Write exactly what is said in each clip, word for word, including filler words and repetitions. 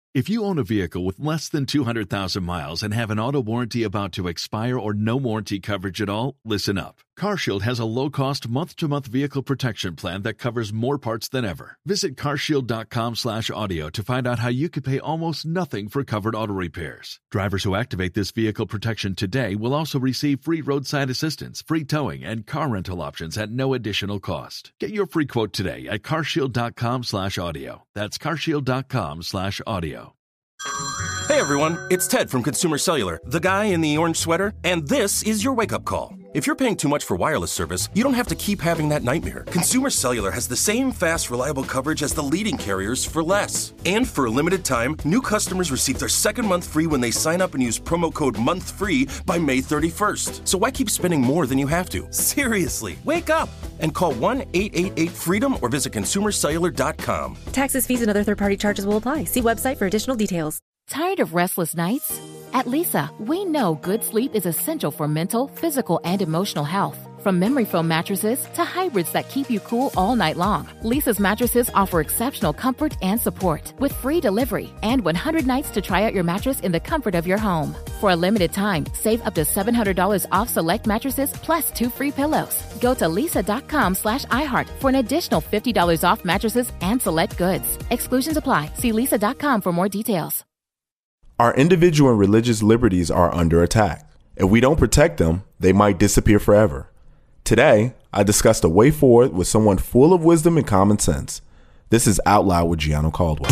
If you own a vehicle with less than two hundred thousand miles and have an auto warranty about to expire or no warranty coverage at all, listen up. CarShield has a low-cost month-to-month vehicle protection plan that covers more parts than ever. Visit carshield.com slash audio to find out how you could pay almost nothing for covered auto repairs. Drivers who activate this vehicle protection today will also receive free roadside assistance, free towing, and car rental options at no additional cost. Get your free quote today at carshield.com slash audio. That's carshield.com slash audio. Hey everyone, it's Ted from Consumer Cellular, the guy in the orange sweater, and this is your wake-up call. If you're paying too much for wireless service, you don't have to keep having that nightmare. Consumer Cellular has the same fast, reliable coverage as the leading carriers for less. And for a limited time, new customers receive their second month free when they sign up and use promo code MONTHFREE by May thirty-first. So why keep spending more than you have to? Seriously, wake up and call one eight eight eight FREEDOM or visit consumer cellular dot com. Taxes, fees, and other third-party charges will apply. See website for additional details. Tired of restless nights? At Leesa, we know good sleep is essential for mental, physical, and emotional health. From memory foam mattresses to hybrids that keep you cool all night long, Leesa's mattresses offer exceptional comfort and support with free delivery and one hundred nights to try out your mattress in the comfort of your home. For a limited time, save up to seven hundred dollars off select mattresses plus two free pillows. Go to leesa.com slash iHeart for an additional fifty dollars off mattresses and select goods. Exclusions apply. See leesa dot com for more details. Our individual and religious liberties are under attack. If we don't protect them, they might disappear forever. Today, I discussed a way forward with someone full of wisdom and common sense. This is Out Loud with Gianno Caldwell.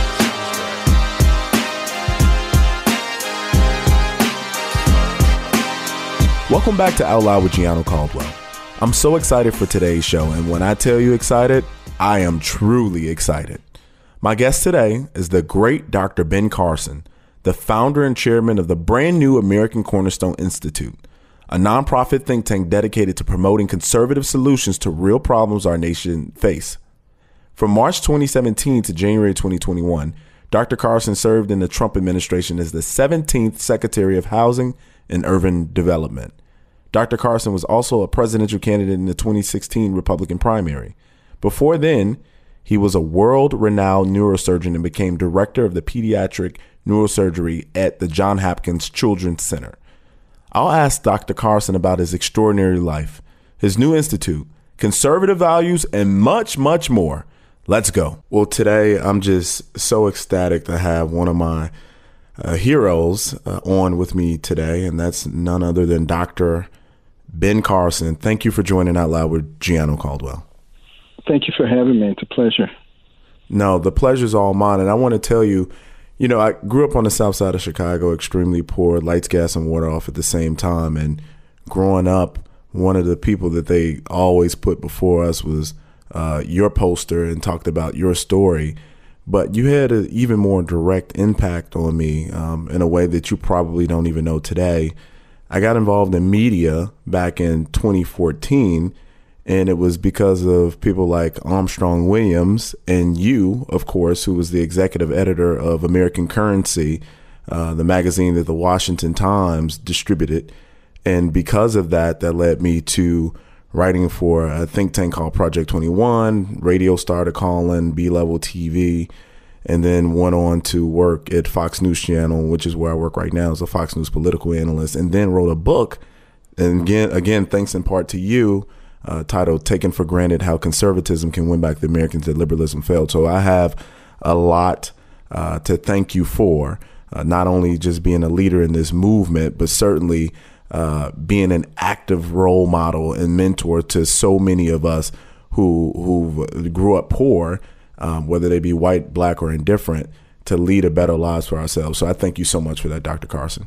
Welcome back to Out Loud with Gianno Caldwell. I'm so excited for today's show, and when I tell you excited, I am truly excited. My guest today is the great Doctor Ben Carson, the founder and chairman of the brand new American Cornerstone Institute, a nonprofit think tank dedicated to promoting conservative solutions to real problems our nation face. From March twenty seventeen to January twenty twenty-one, Doctor Carson served in the Trump administration as the seventeenth Secretary of Housing and Urban Development. Doctor Carson was also a presidential candidate in the twenty sixteen Republican primary. Before then, he was a world-renowned neurosurgeon and became director of the pediatric neurosurgery at the Johns Hopkins Children's Center. I'll ask Doctor Carson about his extraordinary life, his new institute, conservative values, and much, much more. Let's go. Well, today I'm just so ecstatic to have one of my uh, heroes uh, on with me today, and that's none other than Doctor Ben Carson. Thank you for joining Out Loud with Gianno Caldwell. Thank you for having me. It's a pleasure. No, the pleasure's all mine. And I want to tell you, you know, I grew up on the south side of Chicago, extremely poor, lights, gas, and water off at the same time. And growing up, one of the people that they always put before us was uh, your poster and talked about your story. But you had an even more direct impact on me um, in a way that you probably don't even know today. I got involved in media back in twenty fourteen. And it was because of people like Armstrong Williams and you, of course, who was the executive editor of American Currency, uh, the magazine that the Washington Times distributed. And because of that, that led me to writing for a think tank called Project twenty-one. Radio started calling, B-Level T V, and then went on to work at Fox News Channel, which is where I work right now as a Fox News political analyst, and then wrote a book. And again, again, thanks in part to you, Uh, titled Taken for Granted, How Conservatism Can Win Back the Americans That Liberalism Failed. So I have a lot uh, to thank you for, uh, not only just being a leader in this movement, but certainly uh, being an active role model and mentor to so many of us who, who grew up poor, um, whether they be white, black, or indifferent, to lead a better lives for ourselves. So I thank you so much for that, Doctor Carson.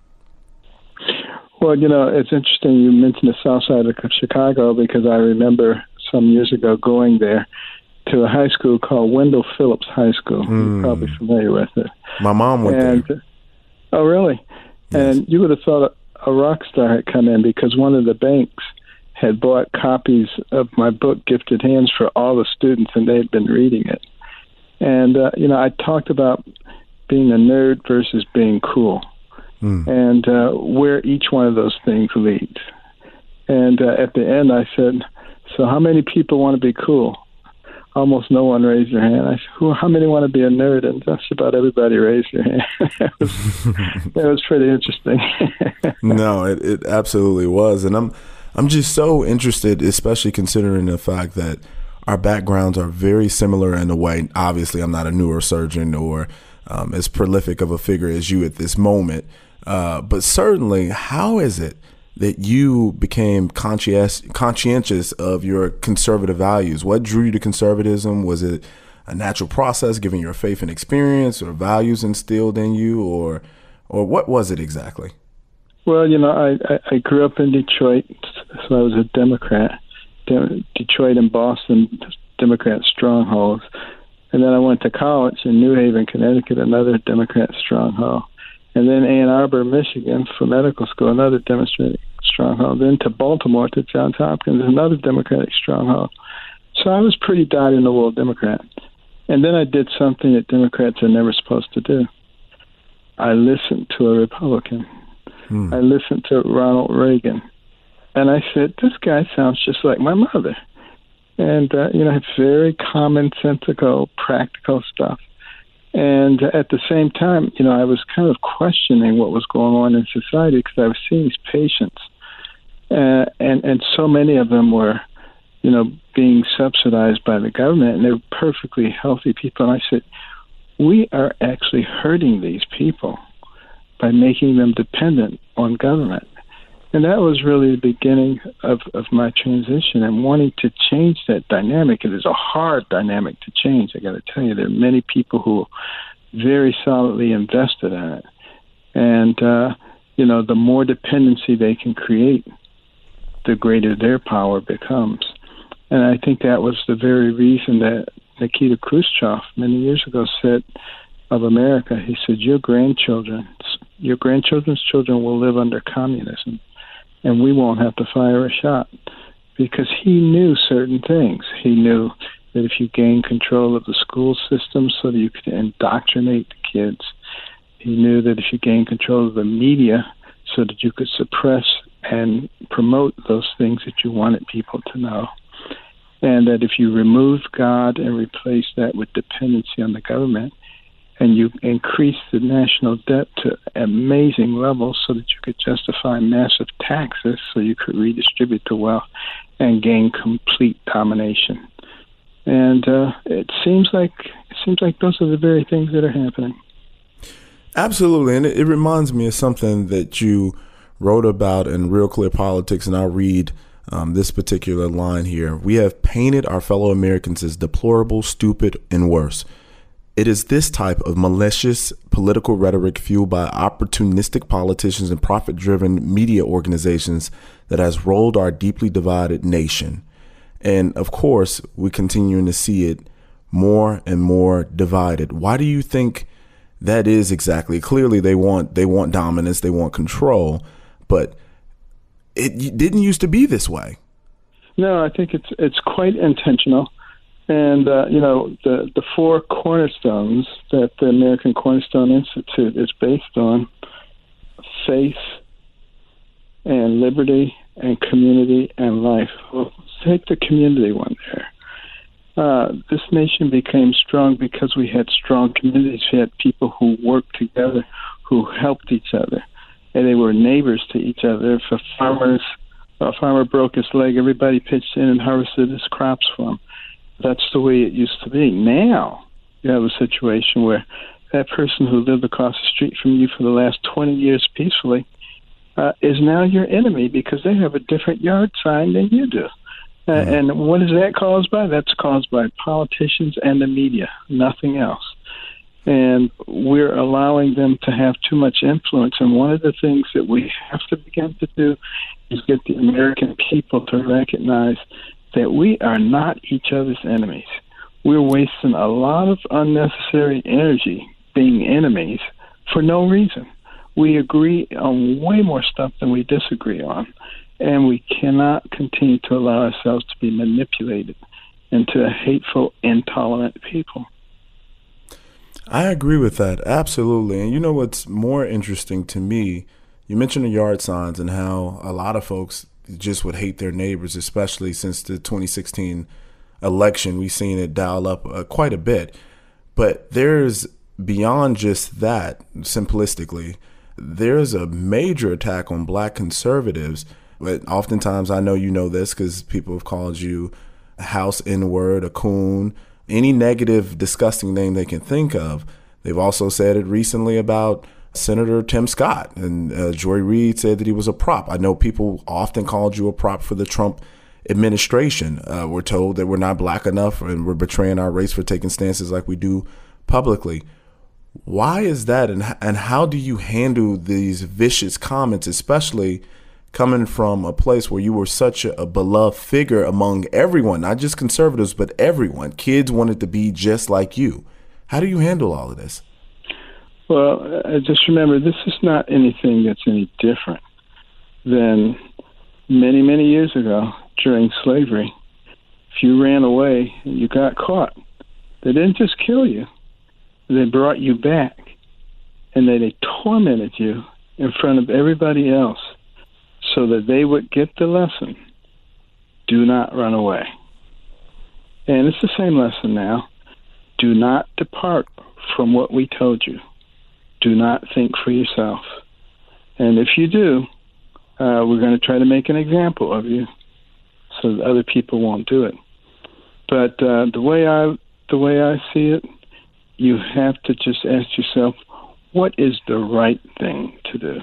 Well, you know, it's interesting you mentioned the south side of Chicago because I remember some years ago going there to a high school called Wendell Phillips High School. Mm. You're probably familiar with it. My mom went and, there. Oh, really? Yes. And you would have thought a rock star had come in because one of the banks had bought copies of my book, Gifted Hands, for all the students, and they had been reading it. And, uh, you know, I talked about being a nerd versus being cool. Mm. And uh, where each one of those things leads. And uh, at the end, I said, so how many people want to be cool? almost no one raised their hand. I said, Who, how many want to be a nerd? And just about everybody raised their hand. it, was, it was pretty interesting. No, it, it absolutely was. And I'm I'm just so interested, especially considering the fact that our backgrounds are very similar in a way. Obviously, I'm not a neurosurgeon or um, as prolific of a figure as you at this moment. Uh, but certainly, how is it that you became conscientious, conscientious of your conservative values? What drew you to conservatism? Was it a natural process, given your faith and experience, or values instilled in you, or or what was it exactly? Well, you know, I, I, I grew up in Detroit, so I was a Democrat. De- Detroit and Boston, Democrat strongholds. And then I went to college in New Haven, Connecticut, another Democrat stronghold. And then Ann Arbor, Michigan, for medical school, another Democratic stronghold. Then to Baltimore, to Johns Hopkins, another Democratic stronghold. So I was pretty dyed-in-the-wool Democrat. And then I did something that Democrats are never supposed to do. I listened to a Republican. Hmm. I listened to Ronald Reagan. And I said, this guy sounds just like my mother. And, uh, you know, it's very commonsensical, practical stuff. And at the same time, you know, I was kind of questioning what was going on in society because I was seeing these patients. Uh, and, and so many of them were, you know, being subsidized by the government, and they were perfectly healthy people. And I said, we are actually hurting these people by making them dependent on government. And that was really the beginning of, of my transition and wanting to change that dynamic. It is a hard dynamic to change, I got to tell you. There are many people who very solidly invested in it. And, uh, you know, the more dependency they can create, the greater their power becomes. And I think that was the very reason that Nikita Khrushchev many years ago said of America, he said, your grandchildren, your grandchildren's children will live under communism, and we won't have to fire a shot, because he knew certain things. He knew that if you gain control of the school system so that you could indoctrinate the kids, he knew that if you gain control of the media so that you could suppress and promote those things that you wanted people to know, and that if you remove God and replace that with dependency on the government, and you increase the national debt to amazing levels so that you could justify massive taxes so you could redistribute the wealth and gain complete domination. And uh, it seems like it seems like those are the very things that are happening. Absolutely. And it, it reminds me of something that you wrote about in Real Clear Politics, and I'll read um, this particular line here. We have painted our fellow Americans as deplorable, stupid, and worse. It is this type of malicious political rhetoric fueled by opportunistic politicians and profit-driven media organizations that has rolled our deeply divided nation. And of course, we're continuing to see it more and more divided. Why do you think that is exactly? Clearly, they want they want dominance, they want control, but it didn't used to be this way. No, I think it's it's quite intentional. And, uh, you know, the, the four cornerstones that the American Cornerstone Institute is based on, faith and liberty and community and life. Well, take the community one there. Uh, this nation became strong because we had strong communities. We had people who worked together, who helped each other, and they were neighbors to each other. If a farmer's, a farmer broke his leg, everybody pitched in and harvested his crops for him. That's the way it used to be. Now you have a situation where that person who lived across the street from you for the last twenty years peacefully uh, is now your enemy because they have a different yard sign than you do. Uh, mm-hmm. And what is that caused by? That's caused by politicians and the media, nothing else. And we're allowing them to have too much influence. And one of the things that we have to begin to do is get the American people to recognize that we are not each other's enemies. We're wasting a lot of unnecessary energy being enemies for no reason. We agree on way more stuff than we disagree on, and we cannot continue to allow ourselves to be manipulated into a hateful, intolerant people. I agree with that, absolutely. And you know what's more interesting to me, you mentioned the yard signs and how a lot of folks just would hate their neighbors, especially since the twenty sixteen election, we've seen it dial up uh, quite a bit. But there's beyond just that, simplistically, there's a major attack on black conservatives. But oftentimes, I know you know this because people have called you a house N-word, a coon, any negative, disgusting name they can think of. They've also said it recently about Senator Tim Scott, and uh, Joy Reid said that he was a prop. I know people often called you a prop for the Trump administration. Uh, we're told that we're not black enough and we're betraying our race for taking stances like we do publicly. Why is that, and and how do you handle these vicious comments, especially coming from a place where you were such a, a beloved figure among everyone, not just conservatives, but everyone? Kids wanted to be just like you. How do you handle all of this? Well, uh, just remember, this is not anything that's any different than many, many years ago during slavery. If you ran away and you got caught, they didn't just kill you. They brought you back, and they, they tormented you in front of everybody else so that they would get the lesson: do not run away. And it's the same lesson now. Do not depart from what we told you. Do not think for yourself. And if you do, uh, we're going to try to make an example of you so that other people won't do it. But uh, the way I the way I see it, you have to just ask yourself, what is the right thing to do?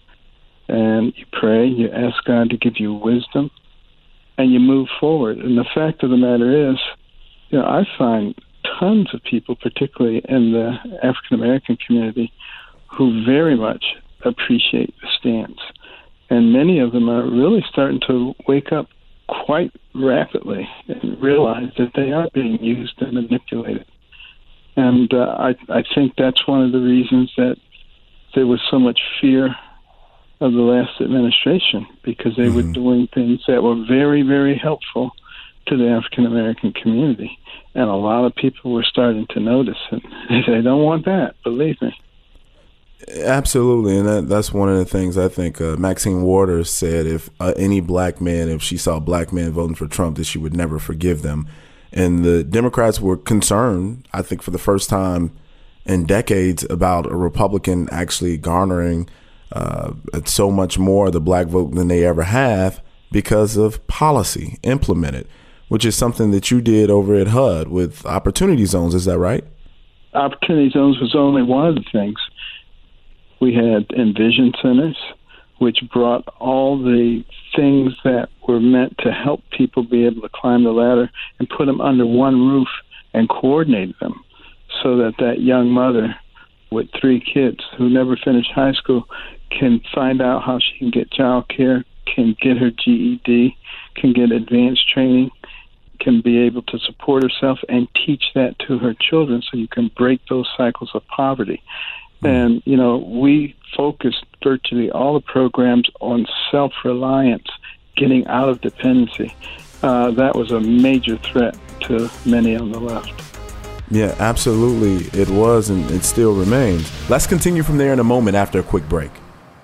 And you pray, you ask God to give you wisdom, and you move forward. And the fact of the matter is, you know, I find tons of people, particularly in the African American community, who very much appreciate the stance. And many of them are really starting to wake up quite rapidly and realize that they are being used and manipulated. And uh, I, I think that's one of the reasons that there was so much fear of the last administration, because they mm-hmm. were doing things that were very, very helpful to the African American community. And a lot of people were starting to notice it. They don't want that, believe me. Absolutely, and that, that's one of the things I think uh, Maxine Waters said, if uh, any black man, if she saw black men voting for Trump, that she would never forgive them. And the Democrats were concerned, I think for the first time in decades, about a Republican actually garnering uh, so much more of the black vote than they ever have because of policy implemented, which is something that you did over at H U D with Opportunity Zones. Is that right? Opportunity Zones was only one of the things. We had Envision Centers, which brought all the things that were meant to help people be able to climb the ladder and put them under one roof and coordinate them so that that young mother with three kids who never finished high school can find out how she can get child care, can get her G E D, can get advanced training, can be able to support herself and teach that to her children so you can break those cycles of poverty. And, you know, we focused virtually all the programs on self-reliance, getting out of dependency. Uh, that was a major threat to many on the left. Yeah, absolutely. It was, and it still remains. Let's continue from there in a moment after a quick break.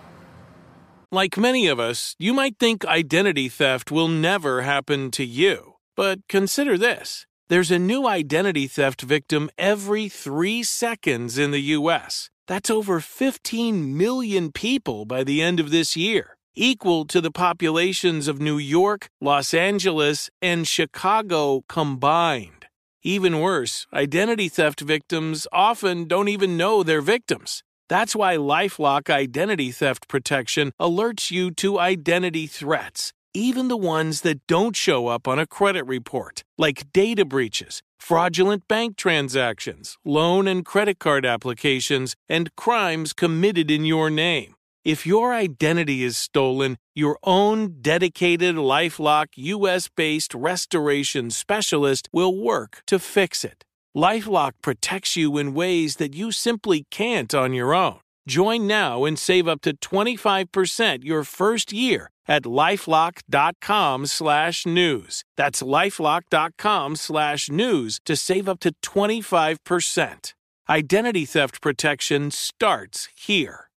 Like many of us, you might think identity theft will never happen to you. But consider this. There's a new identity theft victim every three seconds in the U S That's over fifteen million people by the end of this year, equal to the populations of New York, Los Angeles, and Chicago combined. Even worse, identity theft victims often don't even know they're victims. That's why LifeLock Identity Theft Protection alerts you to identity threats, even the ones that don't show up on a credit report, like data breaches, fraudulent bank transactions, loan and credit card applications, and crimes committed in your name. If your identity is stolen, your own dedicated LifeLock U S-based restoration specialist will work to fix it. LifeLock protects you in ways that you simply can't on your own. Join now and save up to twenty-five percent your first year at LifeLock.com slash news. That's LifeLock.com slash news to save up to twenty-five percent. Identity theft protection starts here.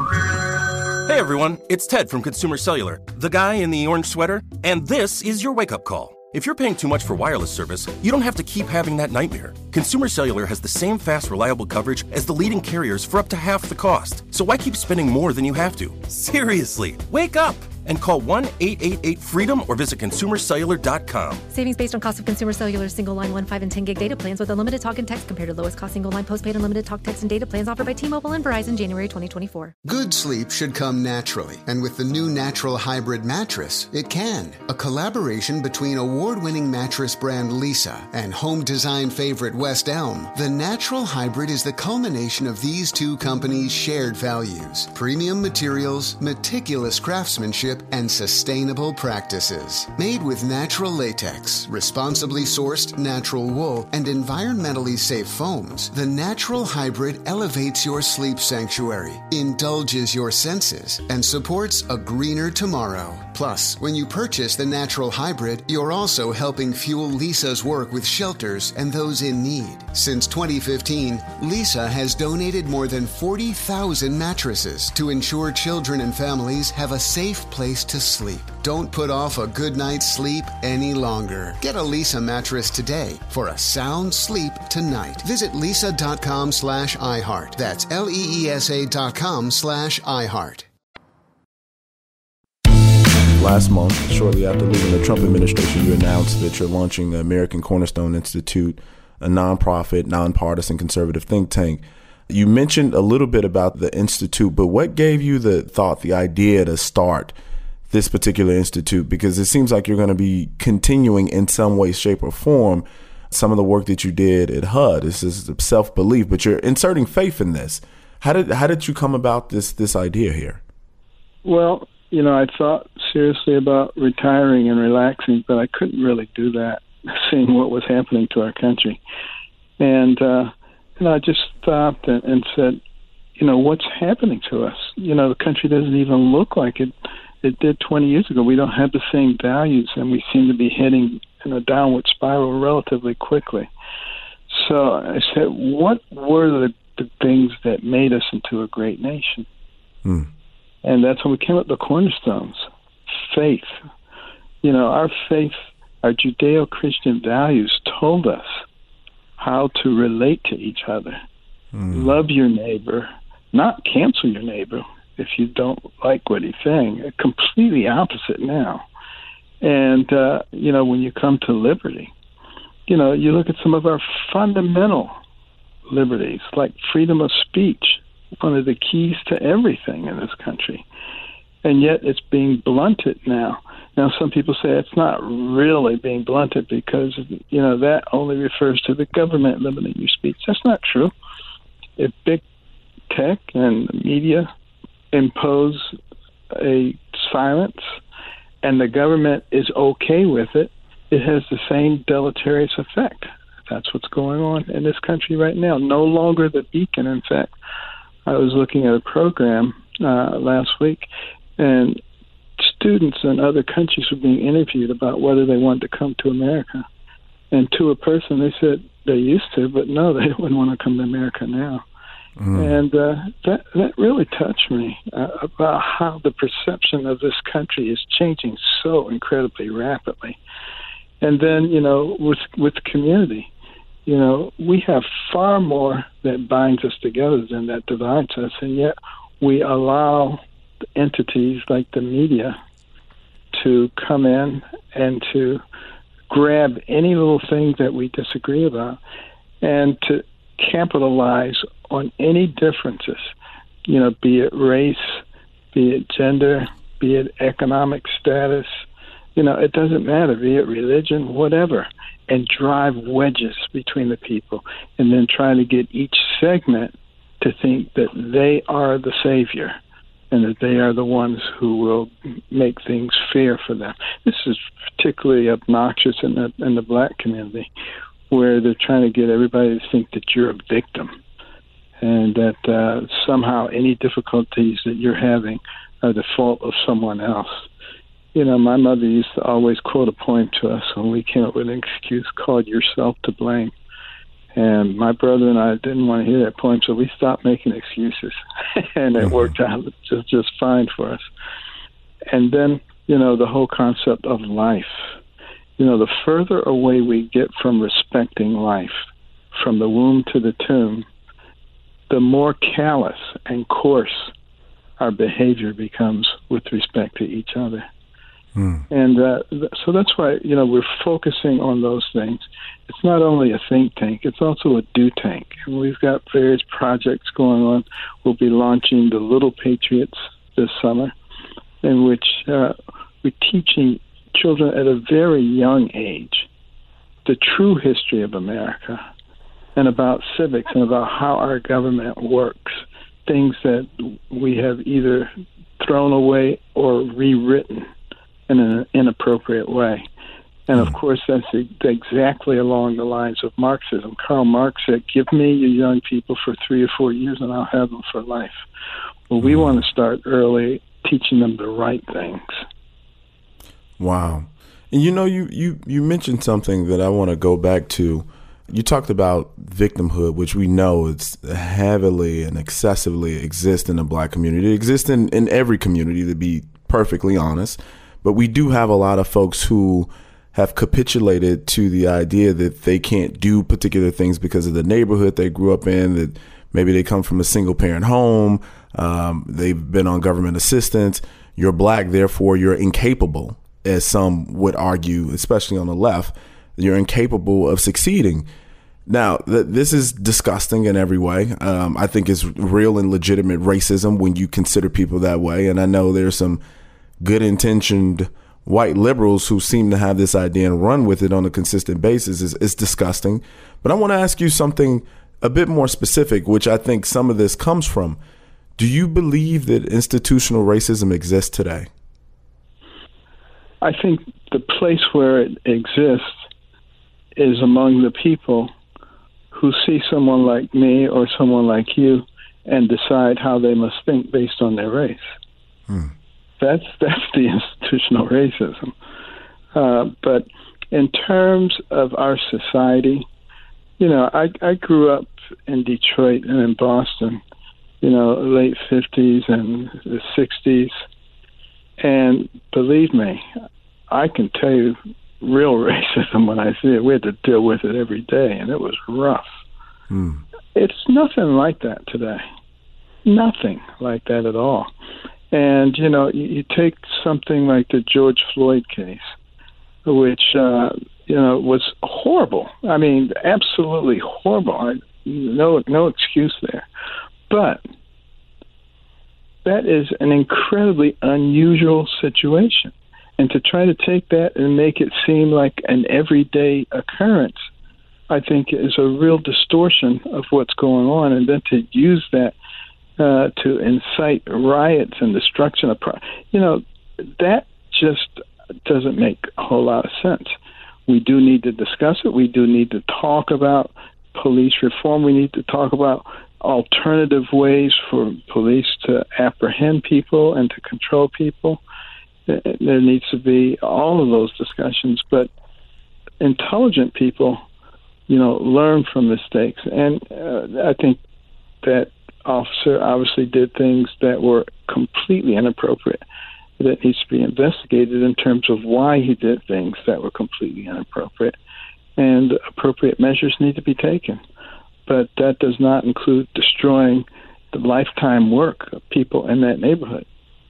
Hey everyone, it's Ted from Consumer Cellular, the guy in the orange sweater, and this is your wake-up call. If you're paying too much for wireless service, you don't have to keep having that nightmare. Consumer Cellular has the same fast, reliable coverage as the leading carriers for up to half the cost. So why keep spending more than you have to? Seriously, wake up and call one eight eight eight freedom or visit consumer cellular dot com. Savings based on cost of Consumer Cellular's single line one, five, and ten gig data plans with unlimited talk and text compared to lowest cost single line postpaid unlimited talk, text, and data plans offered by T-Mobile and Verizon January twenty twenty-four. Good sleep should come naturally, and with the new Natural Hybrid mattress, it can. A collaboration between award-winning mattress brand Leesa and home design favorite West Elm, the Natural Hybrid is the culmination of these two companies' shared values: premium materials, meticulous craftsmanship, and sustainable practices. Made with natural latex, responsibly sourced natural wool, and environmentally safe foams, the Natural Hybrid elevates your sleep sanctuary, indulges your senses, and supports a greener tomorrow. Plus, when you purchase the Natural Hybrid, you're also helping fuel Leesa's work with shelters and those in need. Since twenty fifteen, Leesa has donated more than forty thousand mattresses to ensure children and families have a safe place to sleep. Don't put off a good night's sleep any longer. Get a Leesa mattress today for a sound sleep tonight. Visit leesa.com slash iHeart. That's L-E-E-S-A dot com slash iHeart. Last month, shortly after leaving the Trump administration, you announced that you're launching the American Cornerstone Institute, a nonprofit, nonpartisan conservative think tank. You mentioned a little bit about the institute, but what gave you the thought, the idea to start this particular institute? Because it seems like you're going to be continuing in some way, shape, or form some of the work that you did at H U D. This is self-belief, but you're inserting faith in this. How did how did you come about this this idea here? Well, you know, I thought seriously about retiring and relaxing, but I couldn't really do that, seeing what was happening to our country. And, uh, and I just stopped and, and said, you know, what's happening to us? You know, the country doesn't even look like it it did twenty years ago. We don't have the same values, and we seem to be heading in a downward spiral relatively quickly. So I said, what were the, the things that made us into a great nation? Hmm. And that's when we came up with the cornerstones. Faith. You know, our faith, our Judeo-Christian values told us how to relate to each other. Mm. Love your neighbor, not cancel your neighbor if you don't like what he's saying. Completely opposite now. And, uh, you know, when you come to liberty, you know, you look at some of our fundamental liberties, like freedom of speech, one of the keys to everything in this country. And yet it's being blunted now. Now, some people say it's not really being blunted because, you know, that only refers to the government limiting your speech. That's not true. If big tech and the media impose a silence and the government is okay with it, it has the same deleterious effect. That's what's going on in this country right now. No longer the beacon. In fact, I was looking at a program uh, last week, and students in other countries were being interviewed about whether they wanted to come to America. And to a person, they said they used to, but no, they wouldn't want to come to America now. Mm. And uh, that that really touched me uh, about how the perception of this country is changing so incredibly rapidly. And then, you know, with with community, you know, we have far more that binds us together than that divides us, and yet we allow entities like the media to come in and to grab any little thing that we disagree about and to capitalize on any differences, you know, be it race, be it gender, be it economic status, you know, it doesn't matter, be it religion, whatever, and drive wedges between the people and then try to get each segment to think that they are the savior and that they are the ones who will make things fair for them. This is particularly obnoxious in the in the black community, where they're trying to get everybody to think that you're a victim and that uh, somehow any difficulties that you're having are the fault of someone else. You know, my mother used to always quote a poem to us when we came up with an excuse called "Yourself to Blame." And my brother and I didn't want to hear that poem, so we stopped making excuses. And it worked out just, just fine for us. And then, you know, the whole concept of life. you know, the further away we get from respecting life, from the womb to the tomb, the more callous and coarse our behavior becomes with respect to each other. Mm. And uh, th- so that's why, you know, we're focusing on those things. It's not only a think tank, it's also a do tank. And we've got various projects going on. We'll be launching the Little Patriots this summer, in which uh, we're teaching children at a very young age the true history of America and about civics and about how our government works, things that we have either thrown away or rewritten in an inappropriate way. And of course, that's exactly along the lines of Marxism. Karl Marx said, give me your young people for three or four years and I'll have them for life. Well, we want to start early, teaching them the right things. Wow. And you know, you, you, you mentioned something that I want to go back to. You talked about victimhood, which we know it's heavily and excessively exists in the Black community. It exists in, in every community, to be perfectly honest. But we do have a lot of folks who have capitulated to the idea that they can't do particular things because of the neighborhood they grew up in, that maybe they come from a single parent home, um, they've been on government assistance. You're Black, therefore you're incapable, as some would argue, especially on the left. You're incapable of succeeding. Now, th- this is disgusting in every way. Um, I think it's real and legitimate racism when you consider people that way. And I know there's some good-intentioned white liberals who seem to have this idea and run with it on a consistent basis. Is it's disgusting. But I want to ask you something a bit more specific, which I think some of this comes from. Do you believe that institutional racism exists today? I think the place where it exists is among the people who see someone like me or someone like you and decide how they must think based on their race. Hmm. That's that's the institutional racism. Uh, but in terms of our society, you know, I, I grew up in Detroit and in Boston, you know, late fifties and the sixties. And believe me, I can tell you real racism when I see it. We had to deal with it every day, and it was rough. Hmm. It's nothing like that today. Nothing like that at all. And, you know, you, you take something like the George Floyd case, which, uh, you know, was horrible. I mean, absolutely horrible. I, no, no excuse there. But that is an incredibly unusual situation. And to try to take that and make it seem like an everyday occurrence, I think is a real distortion of what's going on. And then to use that uh, to incite riots and destruction of property, you know, that just doesn't make a whole lot of sense. We do need to discuss it. We do need to talk about police reform. We need to talk about alternative ways for police to apprehend people and to control people. There needs to be all of those discussions, but intelligent people, you know, learn from mistakes. And uh, I think that officer obviously did things that were completely inappropriate. That needs to be investigated in terms of why he did things that were completely inappropriate, and appropriate measures need to be taken. But that does not include destroying the lifetime work of people in that neighborhood.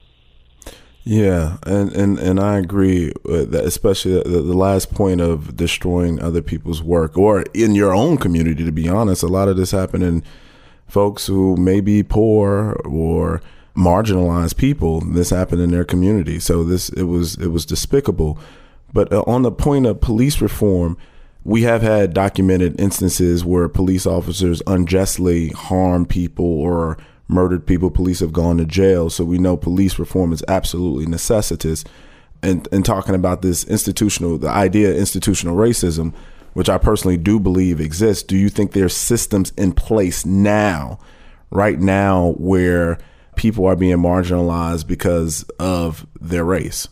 Yeah, and, and, and I agree with that, especially the, the last point of destroying other people's work, or in your own community, to be honest. A lot of this happened in folks who may be poor or marginalized people. This happened in their community. So this it was it was despicable. But on the point of police reform, we have had documented instances where police officers unjustly harm people or murdered people. Police have gone to jail. So we know police reform is absolutely necessitous. And, and talking about this institutional, the idea of institutional racism, which I personally do believe exists, do you think there's systems in place now, right now, where people are being marginalized because of their race?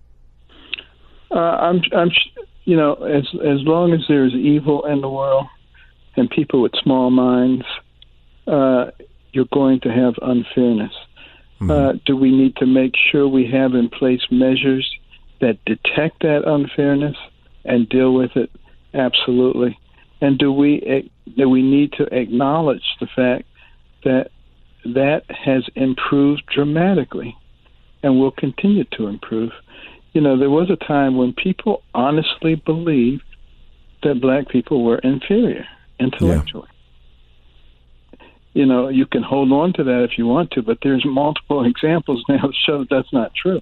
Uh, I'm, I'm, you know, as as long as there's evil in the world and people with small minds, uh, you're going to have unfairness. Mm-hmm. Uh, do we need to make sure we have in place measures that detect that unfairness? and deal with it? Absolutely. And do we do we need to acknowledge the fact that that has improved dramatically and will continue to improve? You know, there was a time when people honestly believed that black people were inferior intellectually. Yeah. You know, you can hold on to that if you want to, but there's multiple examples now that show that that's not true.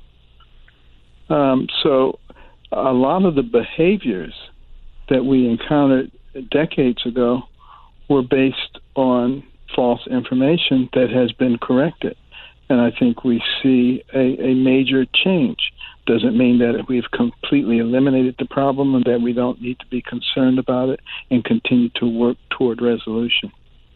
Um, so a lot of the behaviors that we encountered decades ago were based on false information that has been corrected. And I think we see a, a major change. Doesn't mean that we've completely eliminated the problem and that we don't need to be concerned about it and continue to work toward resolution.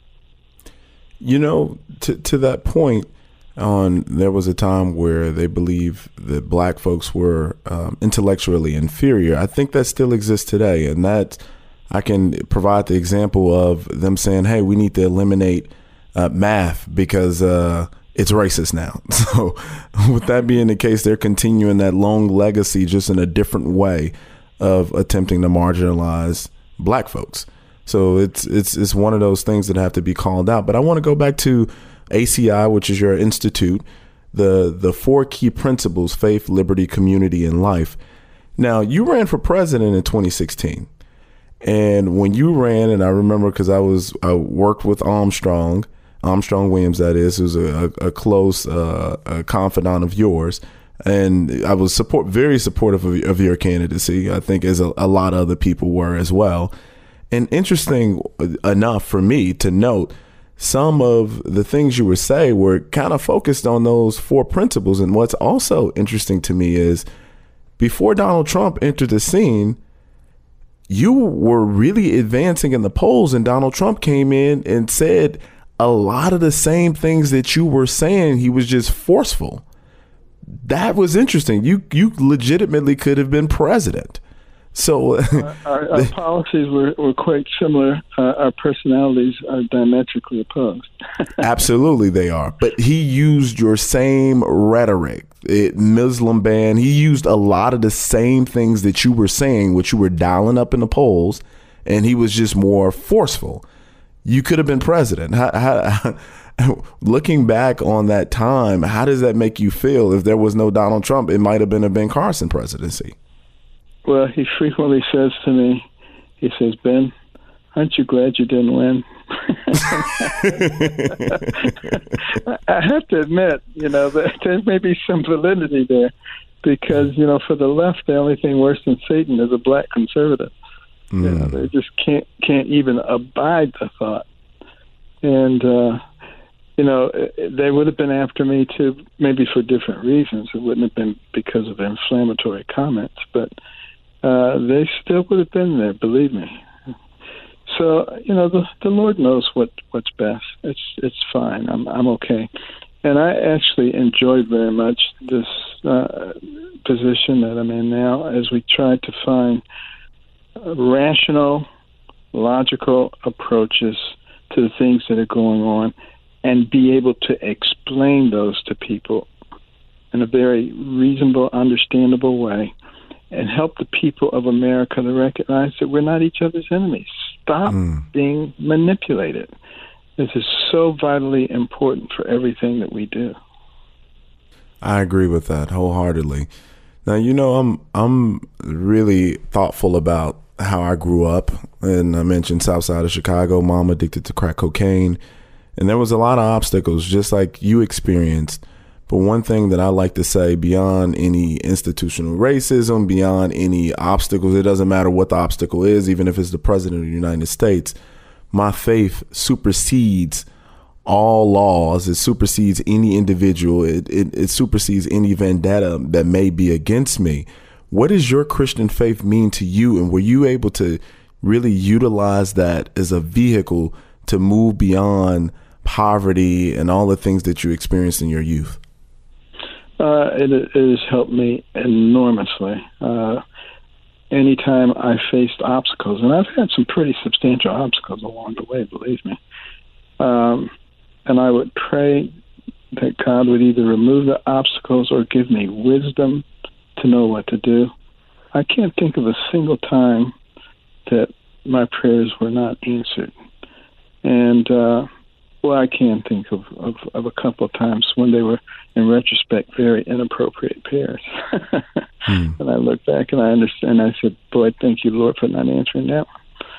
You know, to to that point, on there was a time where they believed that black folks were um, intellectually inferior. I think that still exists today, and that I can provide the example of them saying, "Hey, we need to eliminate uh, math because uh, it's racist now." So, with that being the case, they're continuing that long legacy, just in a different way, of attempting to marginalize black folks. So it's it's it's one of those things that have to be called out. But I want to go back to A C I, which is your institute, the the four key principles: faith, liberty, community, and life. Now, you ran for president in twenty sixteen. And when you ran, and I remember because I was I worked with Armstrong, Armstrong Williams, that is, who's a, a close uh, a confidant of yours. And I was support very supportive of, of your candidacy, I think, as a, a lot of other people were as well. And interesting enough for me to note, some of the things you were saying were kind of focused on those four principles. And what's also interesting to me is before Donald Trump entered the scene, you were really advancing in the polls, and Donald Trump came in and said a lot of the same things that you were saying. He was just forceful. That was interesting. You you legitimately could have been president. So our, our, our policies were, were quite similar. Uh, our personalities are diametrically opposed. Absolutely, they are. But he used your same rhetoric. It, Muslim ban. He used a lot of the same things that you were saying, which you were dialing up in the polls, and he was just more forceful. You could have been president. How, how, looking back on that time, how does that make you feel? If there was no Donald Trump, it might have been a Ben Carson presidency. Well, he frequently says to me, he says, "Ben, aren't you glad you didn't win?" I have to admit, you know, that there may be some validity there because, you know, for the left, the only thing worse than Satan is a black conservative. Mm. You know, they just can't can't even abide the thought. And, uh, you know, they would have been after me, too, maybe for different reasons. It wouldn't have been because of inflammatory comments, but uh, they still would have been there, believe me. So, you know, the the Lord knows what, what's best. It's it's fine. I'm I'm okay. And I actually enjoyed very much this uh, position that I'm in now as we try to find rational, logical approaches to the things that are going on and be able to explain those to people in a very reasonable, understandable way and help the people of America to recognize that we're not each other's enemies. Stop mm. being manipulated. This is so vitally important for everything that we do. I agree with that wholeheartedly. Now, you know, I'm I'm really thoughtful about how I grew up. And I mentioned South Side of Chicago, mom addicted to crack cocaine. And there was a lot of obstacles just like you experienced. But one thing that I like to say, beyond any institutional racism, beyond any obstacles, it doesn't matter what the obstacle is, even if it's the president of the United States, my faith supersedes all laws. It supersedes any individual. It, it, it supersedes any vendetta that may be against me. What does your Christian faith mean to you? And were you able to really utilize that as a vehicle to move beyond poverty and all the things that you experienced in your youth? Uh, it, it has helped me enormously. Uh, anytime I faced obstacles, and I've had some pretty substantial obstacles along the way, believe me, um, and I would pray that God would either remove the obstacles or give me wisdom to know what to do. I can't think of a single time that my prayers were not answered. And, uh, well, I can think of, of, of a couple of times when they were, in retrospect, very inappropriate prayers. hmm. And I look back and I understand. I said, boy, thank you, Lord, for not answering that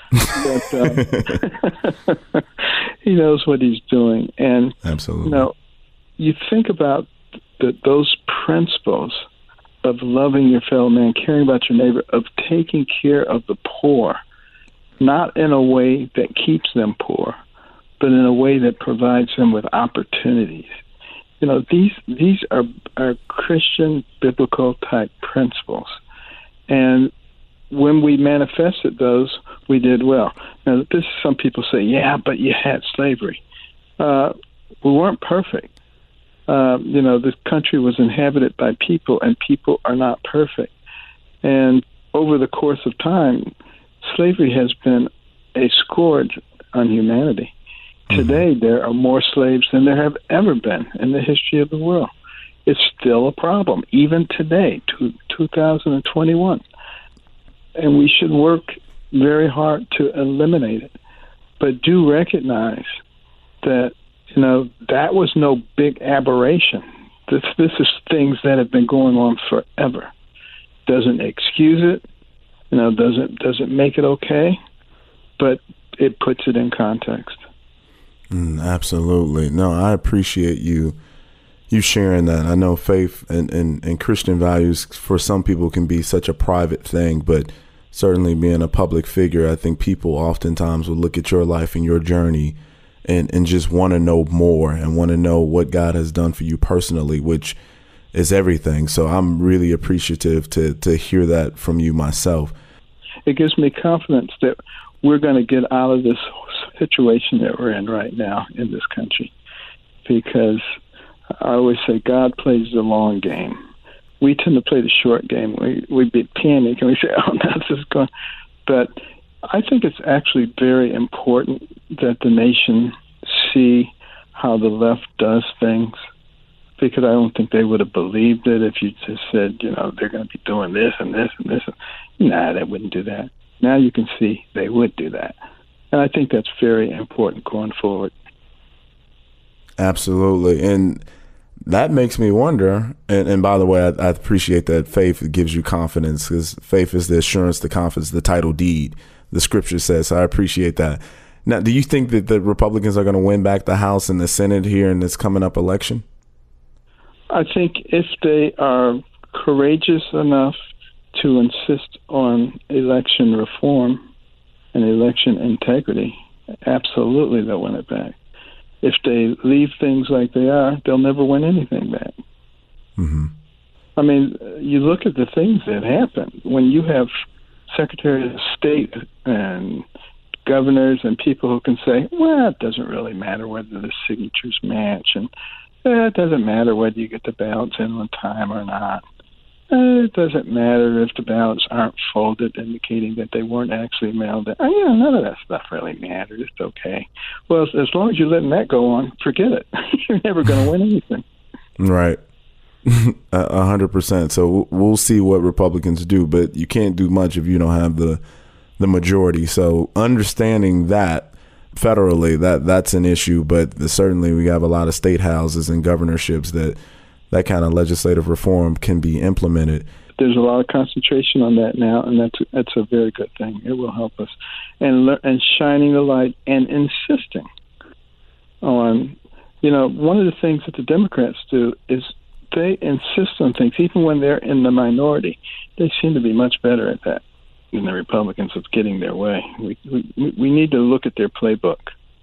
one. But uh, he knows what he's doing. And, absolutely. You know, you think about the, those principles of loving your fellow man, caring about your neighbor, of taking care of the poor, not in a way that keeps them poor, but in a way that provides them with opportunities. You know, these these are, are Christian, biblical type principles. And when we manifested those, we did well. Now, this some people say, yeah, but you had slavery. Uh, we weren't perfect. Uh, you know, this country was inhabited by people, and people are not perfect. And over the course of time, slavery has been a scourge on humanity. Mm-hmm. Today, there are more slaves than there have ever been in the history of the world. It's still a problem, even today, to two thousand twenty-one. And we should work very hard to eliminate it. But do recognize that, you know, that was no big aberration. This this is things that have been going on forever. Doesn't excuse it, you know, doesn't doesn't make it okay, but it puts it in context. Mm, absolutely. No, I appreciate you you sharing that. I know faith and, and, and Christian values for some people can be such a private thing, but certainly being a public figure, I think people oftentimes will look at your life and your journey and, and just want to know more and want to know what God has done for you personally, which is everything. So I'm really appreciative to, to hear that from you myself. It gives me confidence that we're going to get out of this situation that we're in right now in this country, because I always say God plays the long game. We tend to play the short game. We we be panic and we say, "Oh, no, this is going." But I think it's actually very important that the nation see how the left does things, because I don't think they would have believed it if you just said, you know, they're going to be doing this and this and this. Nah, they wouldn't do that. Now you can see they would do that. And I think that's very important going forward. Absolutely. And that makes me wonder, and, and by the way, I, I appreciate that faith gives you confidence, because faith is the assurance, the confidence, the title deed, the scripture says. So I appreciate that. Now, do you think that the Republicans are going to win back the House and the Senate here in this coming up election? I think if they are courageous enough to insist on election reform and election integrity, absolutely they'll win it back. If they leave things like they are, they'll never win anything back. Mm-hmm. I mean, you look at the things that happen when you have secretaries of state and governors and people who can say, well, it doesn't really matter whether the signatures match, and eh, it doesn't matter whether you get the ballots in on time or not. Eh, it doesn't matter if the ballots aren't folded, indicating that they weren't actually mailed in. Oh, yeah, none of that stuff really matters. It's okay. Well, as, as long as you're letting that go on, forget it. You're never going to win anything. Right. A hundred percent. So we'll see what Republicans do, but you can't do much if you don't have the the majority. So understanding that federally, that that's an issue, but certainly we have a lot of state houses and governorships that that kind of legislative reform can be implemented. There's a lot of concentration on that now, and that's that's a very good thing. It will help us. And and shining the light and insisting on, you know, one of the things that the Democrats do is they insist on things, even when they're in the minority. They seem to be much better at that than the Republicans of getting their way. We we, we need to look at their playbook.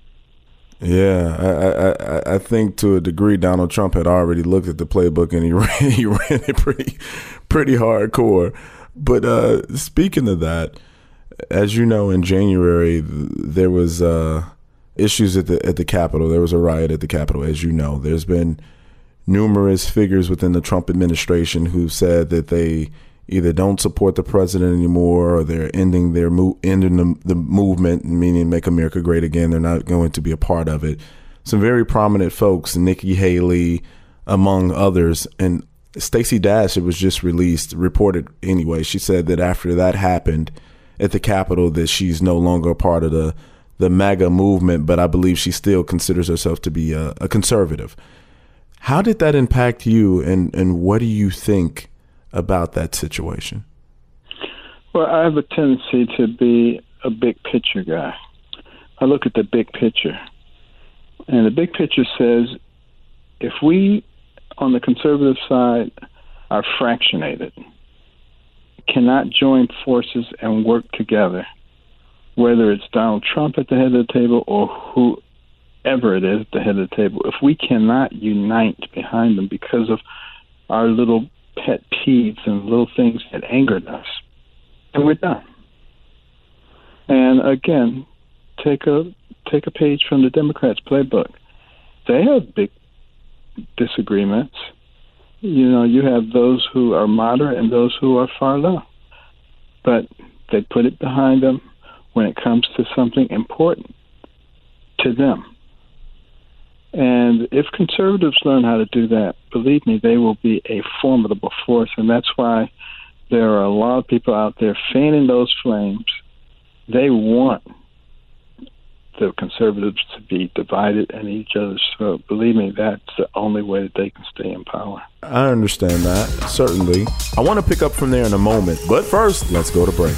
Yeah, I, I I think to a degree Donald Trump had already looked at the playbook and he ran he ran it pretty pretty hardcore. But uh, speaking of that, as you know, in January there was uh, issues at the at the Capitol. There was a riot at the Capitol, as you know. There's been numerous figures within the Trump administration who said that they either don't support the president anymore, or they're ending their mo- ending the, the movement, meaning Make America Great Again. They're not going to be a part of it. Some very prominent folks, Nikki Haley, among others. And Stacey Dash, it was just released, reported anyway. She said that after that happened at the Capitol, that she's no longer a part of the, the MAGA movement, but I believe she still considers herself to be a, a conservative. How did that impact you, and, and what do you think about that situation? Well, I have a tendency to be a big picture guy. I look at the big picture. And the big picture says if we, on the conservative side, are fractionated, cannot join forces and work together, whether it's Donald Trump at the head of the table or whoever it is at the head of the table, if we cannot unite behind them because of our little pet peeves and little things that angered us, then we're done. And again, take a take a page from the Democrats' playbook. They have big disagreements. You know, you have those who are moderate and those who are far left. But they put it behind them when it comes to something important to them. And if conservatives learn how to do that, believe me, they will be a formidable force. And that's why there are a lot of people out there fanning those flames. They want the conservatives to be divided and each other. So believe me, that's the only way that they can stay in power. I understand that, certainly. I want to pick up from there in a moment. But first, let's go to break.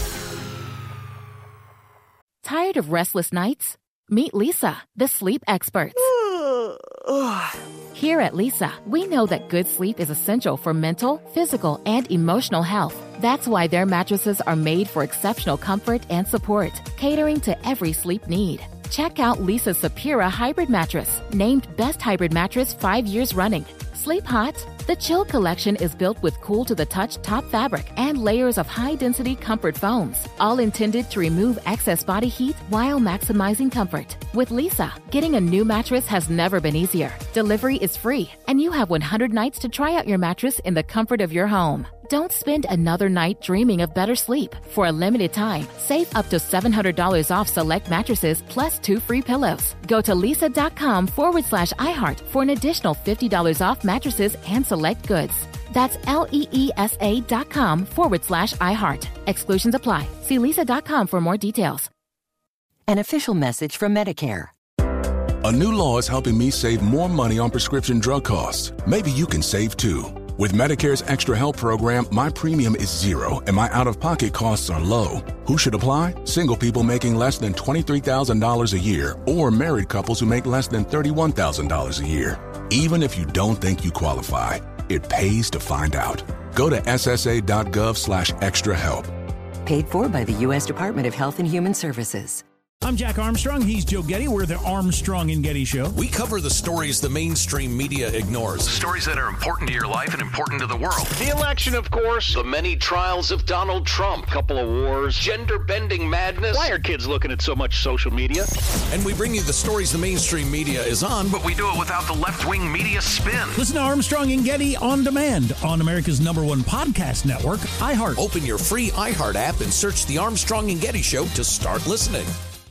Tired of restless nights? Meet Lisa, the sleep experts. Here at Lisa, we know that good sleep is essential for mental, physical, and emotional health. That's why their mattresses are made for exceptional comfort and support, catering to every sleep need. Check out Lisa's Sapira Hybrid Mattress, named Best Hybrid Mattress five years running. Sleep hot? The Chill Collection is built with cool-to-the-touch top fabric and layers of high-density comfort foams, all intended to remove excess body heat while maximizing comfort. With Lisa, getting a new mattress has never been easier. Delivery is free, and you have one hundred nights to try out your mattress in the comfort of your home. Don't spend another night dreaming of better sleep. For a limited time, save up to seven hundred dollars off select mattresses plus two free pillows. Go to lisa.com forward slash iHeart for an additional fifty dollars off mattresses and select goods. That's L-E-E-S-A dot com forward slash iHeart. Exclusions apply. See lisa.com for more details. An official message from Medicare. A new law is helping me save more money on prescription drug costs. Maybe you can save too. With Medicare's Extra Help program, my premium is zero and my out-of-pocket costs are low. Who should apply? Single people making less than twenty-three thousand dollars a year or married couples who make less than thirty-one thousand dollars a year. Even if you don't think you qualify, it pays to find out. Go to ssa.gov slash extra help. Paid for by the U S Department of Health and Human Services. I'm Jack Armstrong. He's Joe Getty. We're the Armstrong and Getty Show. We cover the stories the mainstream media ignores. Stories that are important to your life and important to the world. The election, of course. The many trials of Donald Trump. Couple of wars. Gender-bending madness. Why are kids looking at so much social media? And we bring you the stories the mainstream media is on, but we do it without the left-wing media spin. Listen to Armstrong and Getty on demand on America's number one podcast network, iHeart. Open your free iHeart app and search the Armstrong and Getty Show to start listening.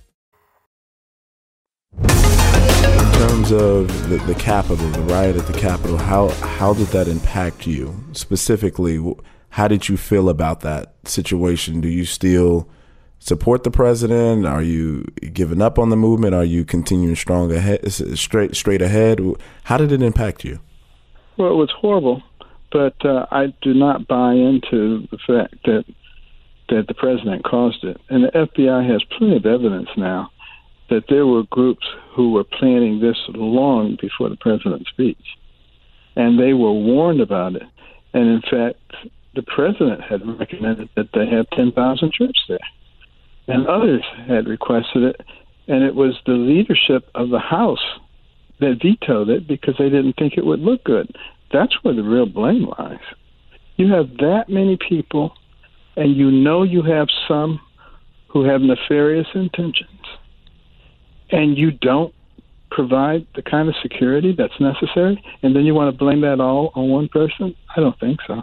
In terms of the, the Capitol, the riot at the Capitol, how how did that impact you specifically? How did you feel about that situation? Do you still support the president? Are you giving up on the movement? Are you continuing strong ahead, straight straight ahead? How did it impact you? Well, it was horrible, but uh, I do not buy into the fact that that the president caused it, and the F B I has plenty of evidence now that there were groups who were planning this long before the president's speech. And they were warned about it. And in fact, the president had recommended that they have ten thousand troops there. And others had requested it. And it was the leadership of the House that vetoed it because they didn't think it would look good. That's where the real blame lies. You have that many people, and you know you have some who have nefarious intentions, and you don't provide the kind of security that's necessary, and then you want to blame that all on one person? I don't think so.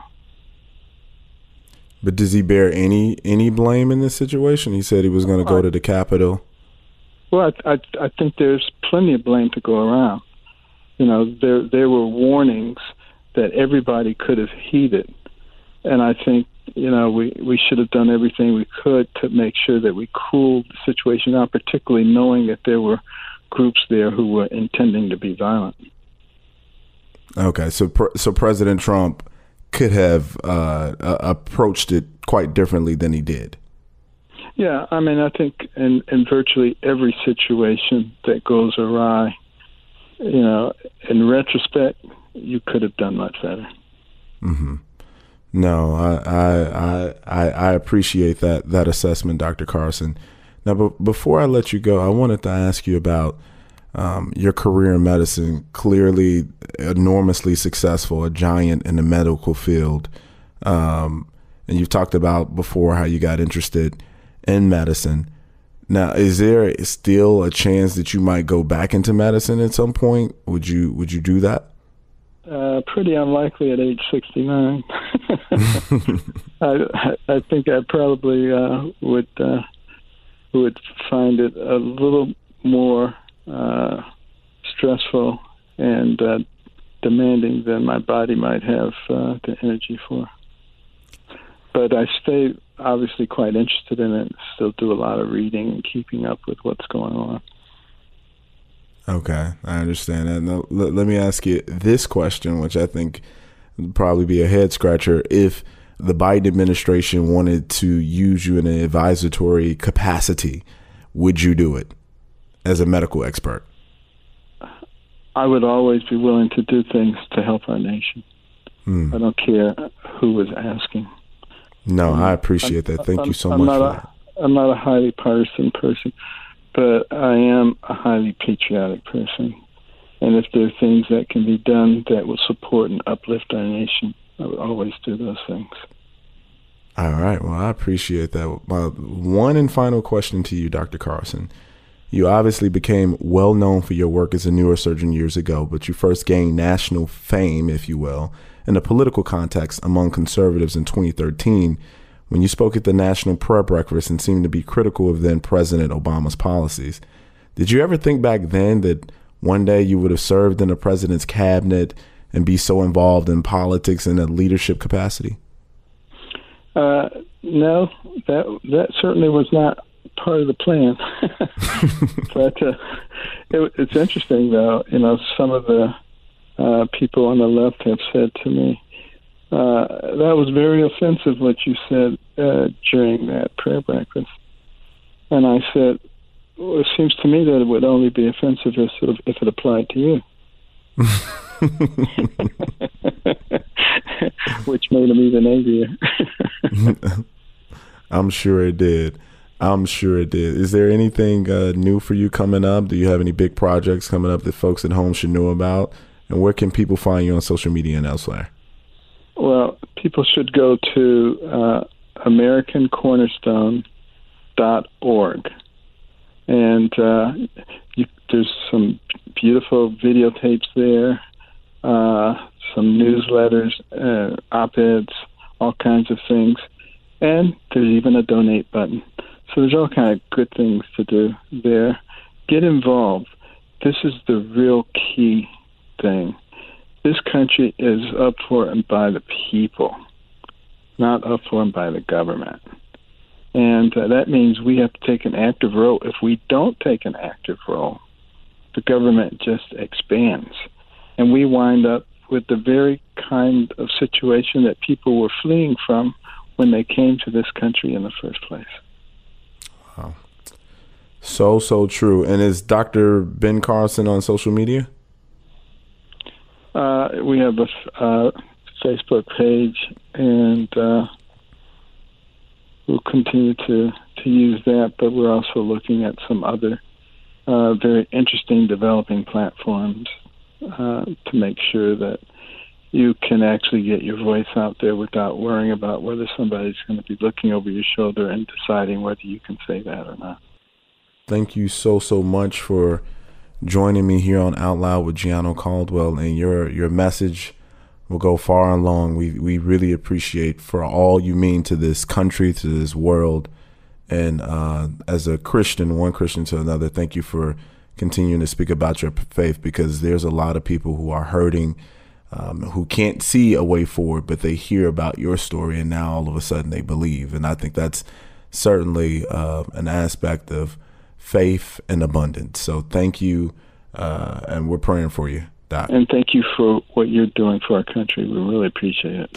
But does he bear any any blame in this situation? He said he was going to go to the Capitol. Well, I, I, I think there's plenty of blame to go around. You know, there there were warnings that everybody could have heeded. And I think, you know, we, we should have done everything we could to make sure that we cooled the situation out, particularly knowing that there were groups there who were intending to be violent. Okay, so so President Trump could have uh, uh, approached it quite differently than he did. Yeah, I mean, I think in, in virtually every situation that goes awry, you know, in retrospect, you could have done much better. Mm-hmm. No, I, I I I appreciate that that assessment, Doctor Carson. Now, but before I let you go, I wanted to ask you about um, your career in medicine. Clearly, enormously successful, a giant in the medical field, um, and you've talked about before how you got interested in medicine. Now, is there still a chance that you might go back into medicine at some point? Would you Would you do that? Uh, pretty unlikely at age sixty-nine. I, I think I probably uh, would uh, would find it a little more uh, stressful and uh, demanding than my body might have uh, the energy for. But I stay obviously quite interested in it. Still do a lot of reading and keeping up with what's going on. Okay, I understand that. Now, let, let me ask you this question, which I think would probably be a head scratcher. If the Biden administration wanted to use you in an advisory capacity, would you do it as a medical expert? I would always be willing to do things to help our nation. Hmm. I don't care who was asking. No, I appreciate that. Thank I'm, you so I'm much not for a, that. I'm not a highly partisan person, but I am a highly patriotic person. And if there are things that can be done that will support and uplift our nation, I would always do those things. All right. Well, I appreciate that. My one and final question to you, Doctor Carson. You obviously became well known for your work as a neurosurgeon years ago, but you first gained national fame, if you will, in a political context among conservatives in twenty thirteen when you spoke at the National Prayer Breakfast and seemed to be critical of then President Obama's policies. Did you ever think back then that one day you would have served in the president's cabinet and be so involved in politics in a leadership capacity? Uh, no, that that certainly was not part of the plan. But uh, it, it's interesting, though. You know, some of the uh, people on the left have said to me, uh, that was very offensive what you said uh, during that prayer breakfast. And I said, well, it seems to me that it would only be offensive if, sort of, if it applied to you. Which made him even angrier. I'm sure it did. I'm sure it did. Is there anything uh, new for you coming up? Do you have any big projects coming up that folks at home should know about? And where can people find you on social media and elsewhere? Well, people should go to uh, American Cornerstone dot org. And uh, you, there's some beautiful videotapes there, uh, some newsletters, uh, op-eds, all kinds of things. And there's even a donate button. So there's all kind of good things to do there. Get involved. This is the real key thing. This country is up for and by the people, not up for and by the government. And uh, that means we have to take an active role. If we don't take an active role, the government just expands. And we wind up with the very kind of situation that people were fleeing from when they came to this country in the first place. Wow. So, so true. And is Doctor Ben Carson on social media? Uh, we have a uh, Facebook page, and uh, we'll continue to, to use that, but we're also looking at some other uh, very interesting developing platforms uh, to make sure that you can actually get your voice out there without worrying about whether somebody's going to be looking over your shoulder and deciding whether you can say that or not. Thank you so, so much for joining me here on Out Loud with Gianno Caldwell, and your your message will go far and long. We we really appreciate for all you mean to this country, to this world, and uh, as a Christian, one Christian to another, thank you for continuing to speak about your faith, because there's a lot of people who are hurting um, who can't see a way forward, but they hear about your story and now all of a sudden they believe. And I think that's certainly uh, an aspect of faith and abundance. So thank you, uh, and we're praying for you, Doc. And thank you for what you're doing for our country. We really appreciate it.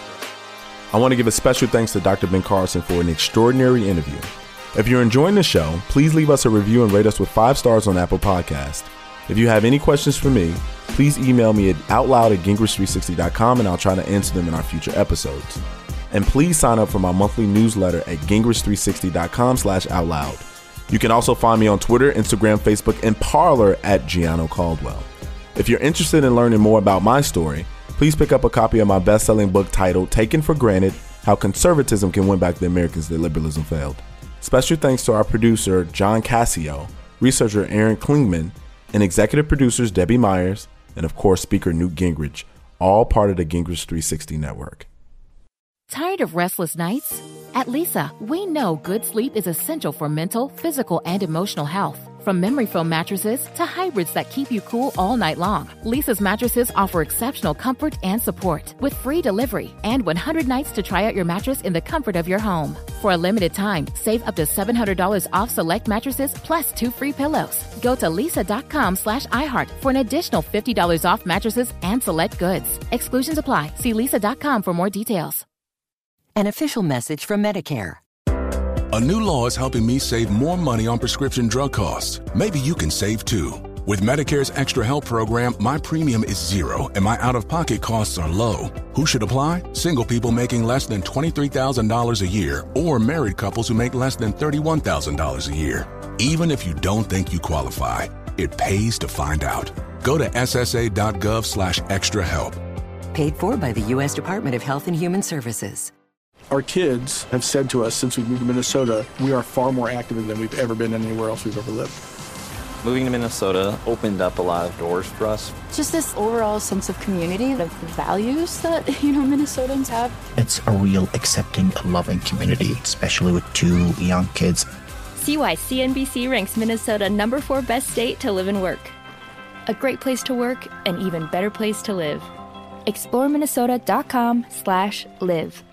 I want to give a special thanks to Doctor Ben Carson for an extraordinary interview. If you're enjoying the show, please leave us a review and rate us with five stars on Apple Podcast. If you have any questions for me, please email me at outloud at gingrich three sixty dot com and I'll try to answer them in our future episodes. And please sign up for my monthly newsletter at gingrich three sixty dot com slash outloud. You can also find me on Twitter, Instagram, Facebook, and Parler at Gianno Caldwell. If you're interested in learning more about my story, please pick up a copy of my best-selling book titled Taken for Granted: How Conservatism Can Win Back the Americans That Liberalism Failed. Special thanks to our producer, John Cassio, researcher Aaron Klingman, and executive producers Debbie Myers, and of course, Speaker Newt Gingrich, all part of the Gingrich three sixty Network. Tired of restless nights? At Leesa, we know good sleep is essential for mental, physical, and emotional health. From memory foam mattresses to hybrids that keep you cool all night long, Leesa's mattresses offer exceptional comfort and support with free delivery and one hundred nights to try out your mattress in the comfort of your home. For a limited time, save up to seven hundred dollars off select mattresses plus two free pillows. Go to leesa.com slash iHeart for an additional fifty dollars off mattresses and select goods. Exclusions apply. See leesa dot com for more details. An official message from Medicare. A new law is helping me save more money on prescription drug costs. Maybe you can save too. With Medicare's Extra Help program, my premium is zero and my out-of-pocket costs are low. Who should apply? Single people making less than twenty-three thousand dollars a year or married couples who make less than thirty-one thousand dollars a year. Even if you don't think you qualify, it pays to find out. Go to ssa.gov slash extra help. Paid for by the U S Department of Health and Human Services. Our kids have said to us since we moved to Minnesota, we are far more active than we've ever been anywhere else we've ever lived. Moving to Minnesota opened up a lot of doors for us. Just this overall sense of community, of values that, you know, Minnesotans have. It's a real accepting, loving community, especially with two young kids. See why C N B C ranks Minnesota number four best state to live and work. A great place to work, an even better place to live. explore minnesota dot com slash live.